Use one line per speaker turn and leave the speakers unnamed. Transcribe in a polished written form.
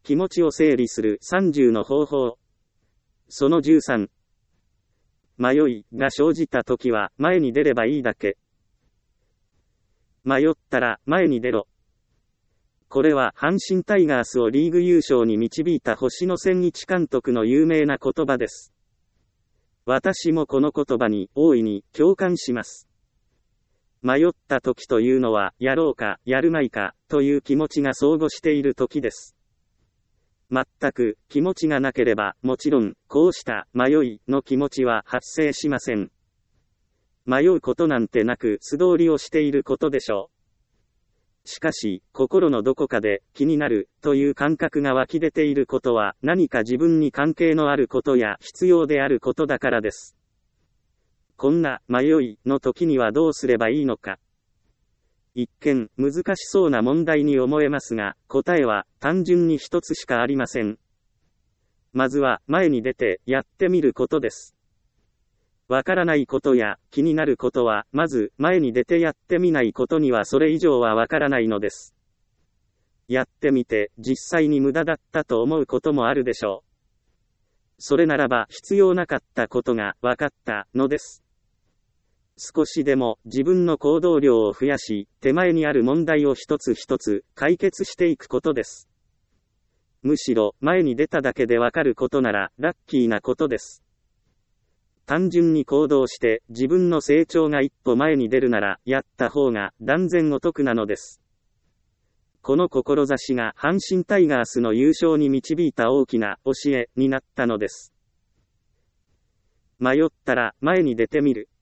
気持ちを整理する30の方法。その13。迷いが生じたときは前に出ればいいだけ。迷ったら前に出ろ。これは阪神タイガースをリーグ優勝に導いた星野千一監督の有名な言葉です。私もこの言葉に大いに共感します。迷った時というのはやろうかやるまいかという気持ちが相互している時です。全く気持ちがなければもちろんこうした迷いの気持ちは発生しません。迷うことなんてなく素通りをしていることでしょう。しかし心のどこかで気になるという感覚が湧き出ていることは何か自分に関係のあることや必要であることだからです。こんな迷いの時にはどうすればいいのか。一見難しそうな問題に思えますが、答えは単純に一つしかありません。まずは前に出てやってみることです。わからないことや気になることは、まず前に出てやってみないことにはそれ以上はわからないのです。やってみて実際に無駄だったと思うこともあるでしょう。それならば必要なかったことがわかったのです。少しでも自分の行動量を増やし、手前にある問題を一つ一つ解決していくことです。むしろ前に出ただけでわかることならラッキーなことです。単純に行動して自分の成長が一歩前に出るならやった方が断然お得なのです。この志が阪神タイガースの優勝に導いた大きな教えになったのです。迷ったら前に出てみる。